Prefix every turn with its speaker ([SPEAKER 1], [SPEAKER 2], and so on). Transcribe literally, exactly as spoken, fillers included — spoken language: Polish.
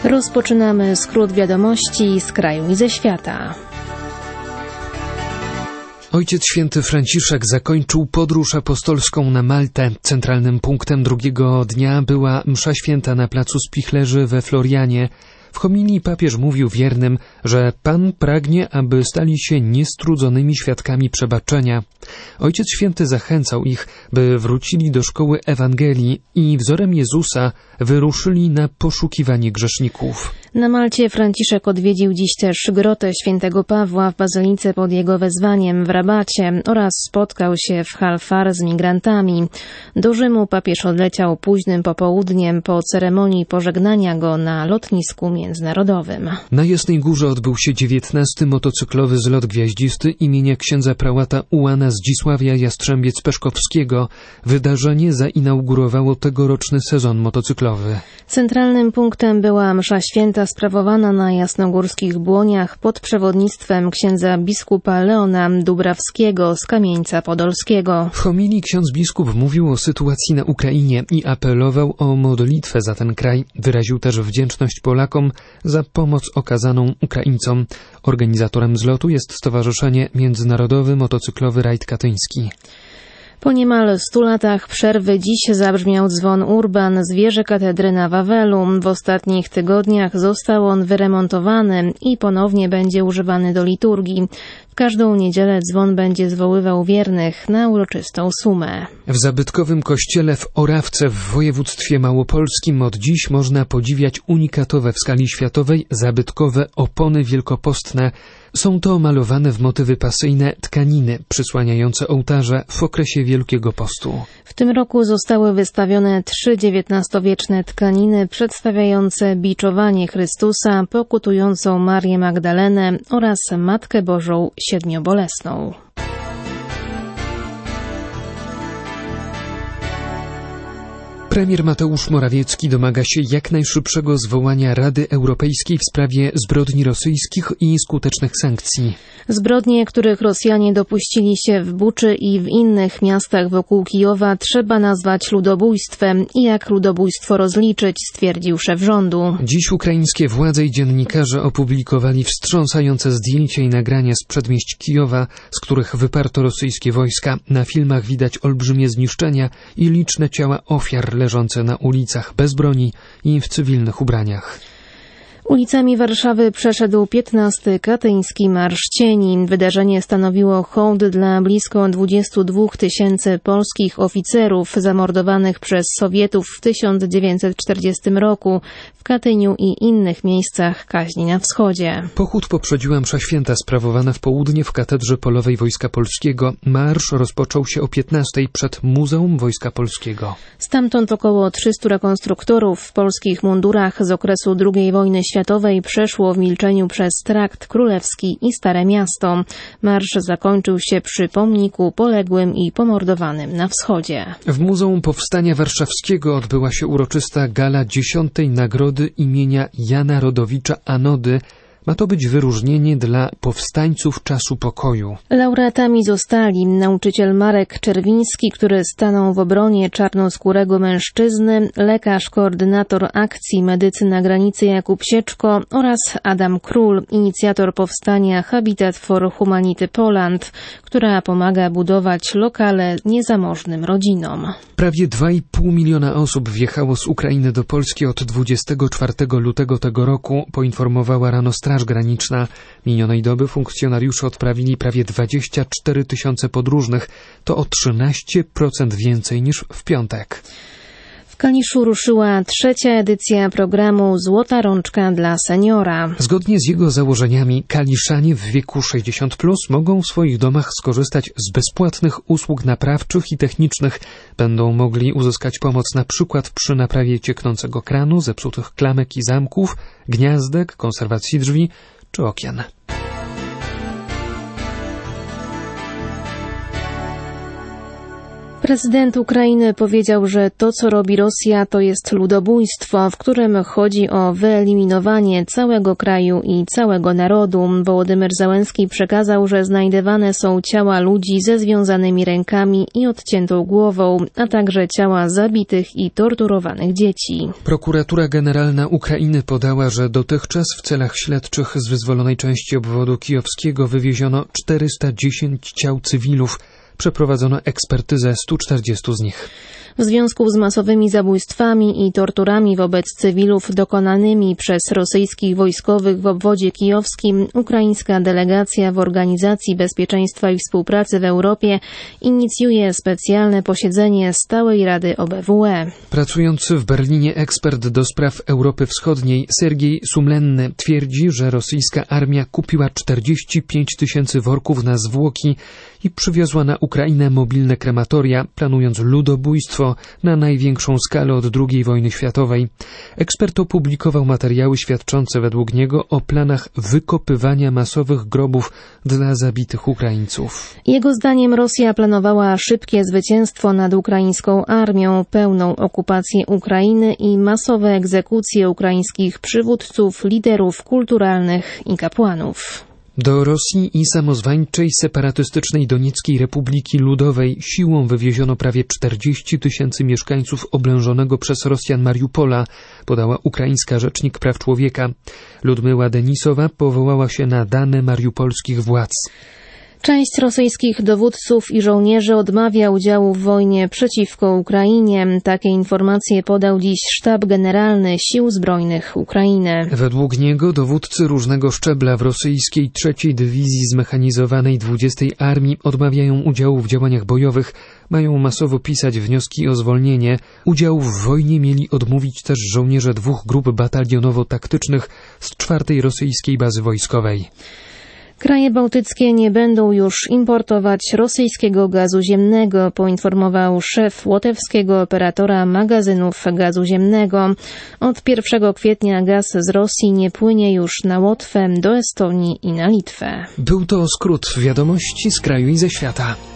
[SPEAKER 1] Rozpoczynamy skrót wiadomości z kraju i ze świata.
[SPEAKER 2] Ojciec Święty Franciszek zakończył podróż apostolską na Maltę. Centralnym punktem drugiego dnia była msza święta na placu Spichlerzy we Florianie. W homilii papież mówił wiernym, że Pan pragnie, aby stali się niestrudzonymi świadkami przebaczenia. Ojciec Święty zachęcał ich, by wrócili do szkoły Ewangelii i wzorem Jezusa wyruszyli na poszukiwanie grzeszników.
[SPEAKER 1] Na Malcie Franciszek odwiedził dziś też grotę świętego Pawła w bazylice pod jego wezwaniem w Rabacie oraz spotkał się w Halfar z migrantami. Do Rzymu papież odleciał późnym popołudniem po ceremonii pożegnania go na lotnisku międzynarodowym.
[SPEAKER 2] Na Jasnej Górze odbył się dziewiętnasty motocyklowy zlot gwiaździsty imienia księdza prałata Ułana Zdzisławia Jastrzębiec-Peszkowskiego. Wydarzenie zainaugurowało tegoroczny sezon motocyklowy.
[SPEAKER 1] Centralnym punktem była msza święta sprawowana na jasnogórskich Błoniach pod przewodnictwem księdza biskupa Leona Dubrawskiego z Kamieńca Podolskiego.
[SPEAKER 2] W homilii ksiądz biskup mówił o sytuacji na Ukrainie i apelował o modlitwę za ten kraj. Wyraził też wdzięczność Polakom za pomoc okazaną Ukraińcom. Organizatorem zlotu jest Stowarzyszenie Międzynarodowy Motocyklowy Rajd Katyński.
[SPEAKER 1] Po niemal stu latach przerwy dziś zabrzmiał dzwon Urban z wieży katedry na Wawelu. W ostatnich tygodniach został on wyremontowany i ponownie będzie używany do liturgii. W każdą niedzielę dzwon będzie zwoływał wiernych na uroczystą sumę.
[SPEAKER 2] W zabytkowym kościele w Orawce w województwie małopolskim od dziś można podziwiać unikatowe w skali światowej zabytkowe opony wielkopostne. Są to malowane w motywy pasyjne tkaniny przysłaniające ołtarze w okresie Wielkiego Postu.
[SPEAKER 1] W tym roku zostały wystawione trzy dziewiętnastowieczne tkaniny przedstawiające biczowanie Chrystusa, pokutującą Marię Magdalenę oraz Matkę Bożą Siedmiobolesną.
[SPEAKER 2] Premier Mateusz Morawiecki domaga się jak najszybszego zwołania Rady Europejskiej w sprawie zbrodni rosyjskich i skutecznych sankcji.
[SPEAKER 1] Zbrodnie, których Rosjanie dopuścili się w Buczy i w innych miastach wokół Kijowa, trzeba nazwać ludobójstwem i jak ludobójstwo rozliczyć, stwierdził szef rządu.
[SPEAKER 2] Dziś ukraińskie władze i dziennikarze opublikowali wstrząsające zdjęcia i nagrania z przedmieść Kijowa, z których wyparto rosyjskie wojska. Na filmach widać olbrzymie zniszczenia i liczne ciała ofiar leżące na ulicach bez broni i w cywilnych ubraniach.
[SPEAKER 1] Ulicami Warszawy przeszedł piętnasty Katyński Marsz Cieni. Wydarzenie stanowiło hołd dla blisko dwudziestu dwóch tysięcy polskich oficerów zamordowanych przez Sowietów w tysiąc dziewięćset czterdziestym roku w Katyniu i innych miejscach kaźni na wschodzie.
[SPEAKER 2] Pochód poprzedziła msza święta sprawowana w południe w Katedrze Polowej Wojska Polskiego. Marsz rozpoczął się o piętnastej przed Muzeum Wojska Polskiego.
[SPEAKER 1] Stamtąd około trzystu rekonstruktorów w polskich mundurach z okresu drugiej wojny światowej przeszło w milczeniu przez Trakt Królewski i Stare Miasto. Marsz zakończył się przy pomniku poległym i pomordowanym na wschodzie.
[SPEAKER 2] W Muzeum Powstania Warszawskiego odbyła się uroczysta gala dziesiątej nagrody imienia Jana Rodowicza Anody. Ma to być wyróżnienie dla powstańców czasu pokoju.
[SPEAKER 1] Laureatami zostali nauczyciel Marek Czerwiński, który stanął w obronie czarnoskórego mężczyzny, lekarz koordynator akcji Medycy na granicy Jakub Sieczko oraz Adam Król, inicjator powstania Habitat for Humanity Poland, która pomaga budować lokale niezamożnym rodzinom.
[SPEAKER 2] Prawie dwa i pół miliona osób wjechało z Ukrainy do Polski od dwudziestego czwartego lutego tego roku, poinformowała rano Straż Graniczna. Minionej doby funkcjonariusze odprawili prawie dwadzieścia cztery tysiące podróżnych. To o trzynaście procent więcej niż w piątek.
[SPEAKER 1] W Kaliszu ruszyła trzecia edycja programu Złota Rączka dla seniora.
[SPEAKER 2] Zgodnie z jego założeniami kaliszanie w wieku sześćdziesiąt plus mogą w swoich domach skorzystać z bezpłatnych usług naprawczych i technicznych. Będą mogli uzyskać pomoc na przykład przy naprawie cieknącego kranu, zepsutych klamek i zamków, gniazdek, konserwacji drzwi czy okien.
[SPEAKER 1] Prezydent Ukrainy powiedział, że to, co robi Rosja, to jest ludobójstwo, w którym chodzi o wyeliminowanie całego kraju i całego narodu. Wołodymyr Zełenski przekazał, że znajdywane są ciała ludzi ze związanymi rękami i odciętą głową, a także ciała zabitych i torturowanych dzieci.
[SPEAKER 2] Prokuratura Generalna Ukrainy podała, że dotychczas w celach śledczych z wyzwolonej części obwodu kijowskiego wywieziono czterysta dziesięć ciał cywilów. Przeprowadzono ekspertyzę stu czterdziestu z nich.
[SPEAKER 1] W związku z masowymi zabójstwami i torturami wobec cywilów dokonanymi przez rosyjskich wojskowych w obwodzie kijowskim, ukraińska delegacja w Organizacji Bezpieczeństwa i Współpracy w Europie inicjuje specjalne posiedzenie Stałej Rady O B W E.
[SPEAKER 2] Pracujący w Berlinie ekspert do spraw Europy Wschodniej Sergiej Sumlenny twierdzi, że rosyjska armia kupiła czterdzieści pięć tysięcy worków na zwłoki i przywiozła na Ukrainę mobilne krematoria, planując ludobójstwo na największą skalę od drugiej wojny światowej. Ekspert opublikował materiały świadczące według niego o planach wykopywania masowych grobów dla zabitych Ukraińców.
[SPEAKER 1] Jego zdaniem Rosja planowała szybkie zwycięstwo nad ukraińską armią, pełną okupację Ukrainy i masowe egzekucje ukraińskich przywódców, liderów kulturalnych i kapłanów.
[SPEAKER 2] Do Rosji i samozwańczej separatystycznej Donieckiej Republiki Ludowej siłą wywieziono prawie czterdzieści tysięcy mieszkańców oblężonego przez Rosjan Mariupola, podała ukraińska rzecznik praw człowieka. Ludmyła Denisowa powołała się na dane mariupolskich władz.
[SPEAKER 1] Część rosyjskich dowódców i żołnierzy odmawia udziału w wojnie przeciwko Ukrainie. Takie informacje podał dziś Sztab Generalny Sił Zbrojnych Ukrainy.
[SPEAKER 2] Według niego dowódcy różnego szczebla w rosyjskiej trzeciej Dywizji Zmechanizowanej dwudziestej Armii odmawiają udziału w działaniach bojowych, mają masowo pisać wnioski o zwolnienie. Udziału w wojnie mieli odmówić też żołnierze dwóch grup batalionowo-taktycznych z czwartej rosyjskiej bazy wojskowej.
[SPEAKER 1] Kraje bałtyckie nie będą już importować rosyjskiego gazu ziemnego, poinformował szef łotewskiego operatora magazynów gazu ziemnego. Od pierwszego kwietnia gaz z Rosji nie płynie już na Łotwę, do Estonii i na Litwę.
[SPEAKER 2] Był to skrót wiadomości z kraju i ze świata.